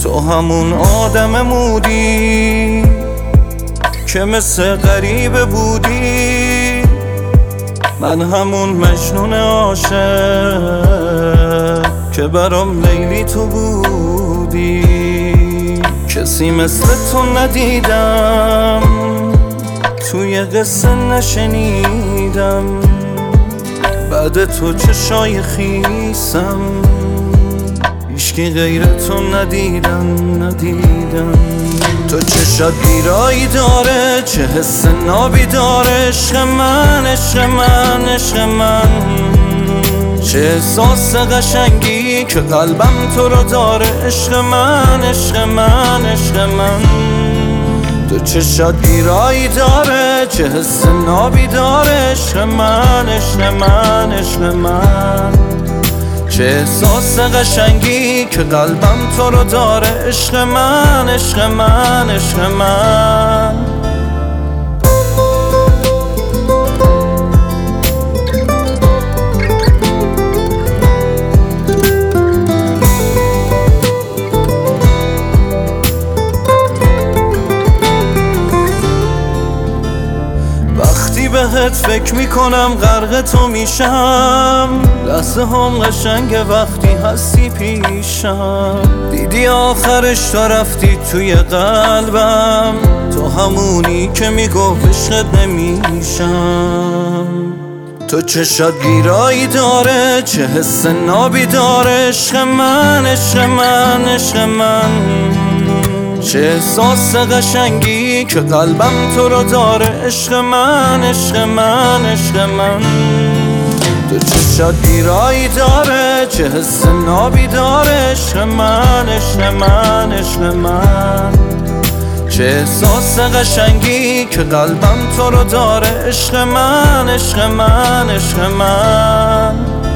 تو همون آدم مودی که مثل غریبه بودی، من همون مجنون عاشق که برام لیلی تو بودی. کسی مثل تو ندیدم، توی قصه نشنیدم، بعد تو چشای خیسم هیچکی غیر تو ندیدم. تو چشات بیرایی داره، چه حس نابی داره، عشق من عشق من عشق من، چه احساس قشنگی که قلبم تو رو داره، عشق من عشق من عشق من. تو چشات بیرایی داره، چه حس نابی داره، عشق من عشق من عشق من، چه احساس قشنگی که قلبم تو رو داره، عشق من عشق من عشق من. وقتی بهت فکر میکنم غرق تو میشم، لحظه هم قشنگه وقتی هستی پیشم. دیدی آخرش تو رفتی توی قلبم، تو همونی که میگفت عشقت نمیشم. تو چشات گیرایی داره، چه حس نابی داره، عشق من عشق من عشق من، چه احساس قشنگی که قلبم تو رو داره، عشق من عشق من عشق من. تو چشات گیرایی داره، چه حس نابی داره، عشق من عشق من عشق من، چه احساس قشنگی که قلبم تو رو داره، عشق من عشق من عشق من.